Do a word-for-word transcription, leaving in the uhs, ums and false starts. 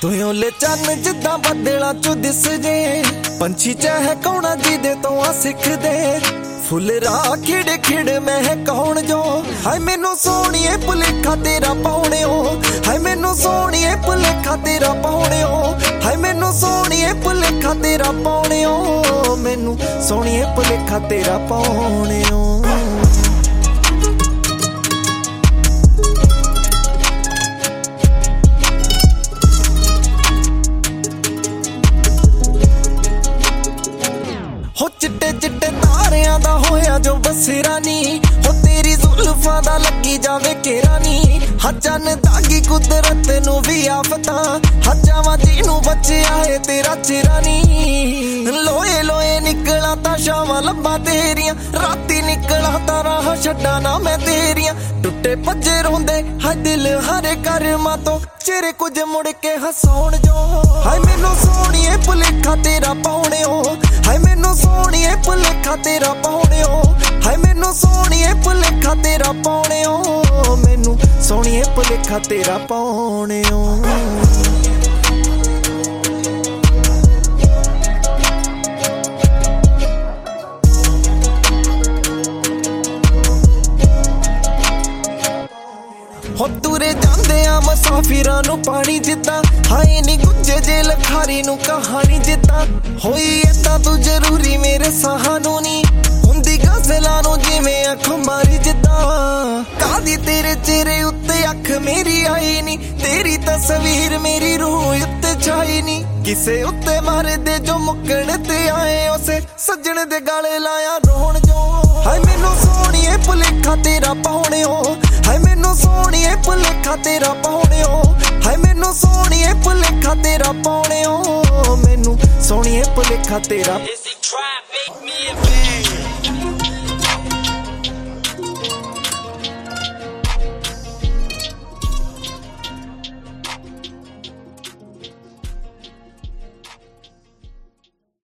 ਤੂੰ ਲੈ ਚੰਨ ਜਿੱਦਾਂ ਬੱਦਲਾਂ ਚੋਂ ਦਿਸ ਜੇ, ਪੰਛੀ ਚਹਿਕਾਉਣਾ ਜਿਹਦੇ ਤੋਂ ਆ ਸਿੱਖਦੇ। ਫੁੱਲ ਰਾਹ ਖਿੜ ਖਿੜ ਮਹਿਕਾਉਣ ਜੋ, ਹਾਏ ਮੈਨੂੰ ਸੋਹਣੀਏ ਭੁਲੇਖਾ ਤੇਰਾ ਪਾਉਣਿਓ, ਹਾਏ ਮੈਨੂੰ ਸੋਹਣੀਏ ਭੁਲੇਖਾ ਤੇਰਾ ਪਾਉਣਿਓ, ਹਾਏ ਮੈਨੂੰ ਸੋਹਣੀਏ ਭੁਲੇਖਾ ਤੇਰਾ ਪਾਉਣਿਓ, ਮੈਨੂੰ ਸੋਹਣੀਏ ਭੁਲੇਖਾ ਤੇਰਾ ਪਾਉਣਿਓ। ਹੋ ਚਿੱਟੇ ਚਿੱਟੇ ਤਾਰਿਆਂ ਦਾ ਹੋਇਆ ਜੋ ਬਸੇਰਾ ਨੀ, ਹੋ ਤੇਰੀ ਜ਼ੁਲਫਾਂ ਦਾ ਲੱਗੀ ਜਾਵੇ ਘੇਰਾ ਨੀ। ਹਾ ਚੰਨ ਦਾਗੀ ਕੁਦਰਤ ਨੂੰ ਵੀ ਆਫਤਾਂ, ਹਾ ਜਾਵਾਂ ਜਿਹਨੂੰ ਬਚਿਆ ਏ ਤੇਰਾ ਚਿਹਰਾ ਨੀ। ਲੋਏ ਲੋਏ ਨਿਕਲਾਂ ਤਾਂ ਸ਼ਾਮਾਂ ਲੱਭਾਂ ਤੇਰੀਆਂ, ਰਾਤੀ ਨਿਕਲਾਂ ਤਾਂ ਰਾਹ ਛੱਡਾਂ ਨਾ ਮੈਂ ਤੇਰੀਆਂ। ਟੁੱਟੇ ਭੱਜੇ ਰੋਂਦੇ ਹਾ ਦਿਲ ਹਰੇ ਕਰਮਾਂ ਤੋਂ, ਚਿਹਰੇ ਕੁਝ ਮੁੜ ਕੇ ਹਸਾਉਣ ਜੋ। ਹਾਏ ਮੈਨੂੰ ਸੋਹਣੀਏ ਭੁਲੇਖਾ ਤੇਰਾ ਪਾਉਣਿਓ, ਹਾਏ ਮੈਨੂੰ ਸੋਹਣੀਏ ਭੁਲੇਖਾ ਤੇਰਾ ਪਾਉਣਿਓ, ਹਾਏ ਮੈਨੂੰ ਸੋਹਣੀਏ ਭੁਲੇਖਾ ਤੇਰਾ ਪਾਉਣਿਓ, ਮੈਨੂੰ ਸੋਹਣੀਏ ਭੁਲੇਖਾ ਤੇਰਾ ਪਾਉਣਿਓ। ਹੋ ਤੁਰੇ ਜਾਂਦੇ ਆ ਮੁਸਾਫਿਰਾਂ ਨੂੰ ਪਾਣੀ ਜਿੱਦਾਂ, ਹਾਏ ਨੀ ਗੁੱਜੇ ਜੇ ਲਖਾਰੀ ਨੂੰ ਕਹਾਣੀ ਜਿੱਦਾਂ। ਹੋਈ ਏਦਾਂ ਤੂੰ ਜ਼ਰੂਰੀ ਮੇਰੇ ਸਾਹਾਂ ਨੂੰ ਨੀ, ਹੁੰਦੀ ਗਜ਼ਲਾਂ ਨੂੰ ਜਿਵੇਂ ਅੱਖ ਮਾਰੀ ਜਿੱਦਾਂ। ਕਾਦੀ ਤੇਰੇ ਚਿਹਰੇ ਉੱਤੇ ਅੱਖ ਮੇਰੀ ਆਈ ਨੀ, ਤੇਰੀ ਤਸਵੀਰ ਮੇਰੀ ਰੂਹ ਉੱਤੇ ਛਾਈ ਨੀ। ਕਿਸੇ ਉੱਤੇ ਮਾਰਦੇ ਜੋ ਮੁੱਕਣ ਤੇ ਆਏ, ਉਸੇ ਸੱਜਣ ਦੇ ਗਾਲੇ ਲਾਇਆ ਰੋਣ ਜੋ। ਹਾਏ ਮੈਨੂੰ ਸੋਹਣੀਏ ਭੁਲੇਖਾ ਤੇਰਾ ਪਾਉਣਿਓ, ਹਾਏ ਮੈਨੂੰ ਸੋਹਣੀਏ ਭੁਲੇਖਾ ਤੇਰਾ ਪਾਉਣਿਓ, ਹਾਏ ਮੈਨੂੰ ਸੋਹਣੀਏ ਭੁਲੇਖਾ ਤੇਰਾ ਪਾਉਣਿਓ, ਮੈਨੂੰ ਸੋਹਣੀਏ ਭੁਲੇਖਾ ਤੇਰਾ।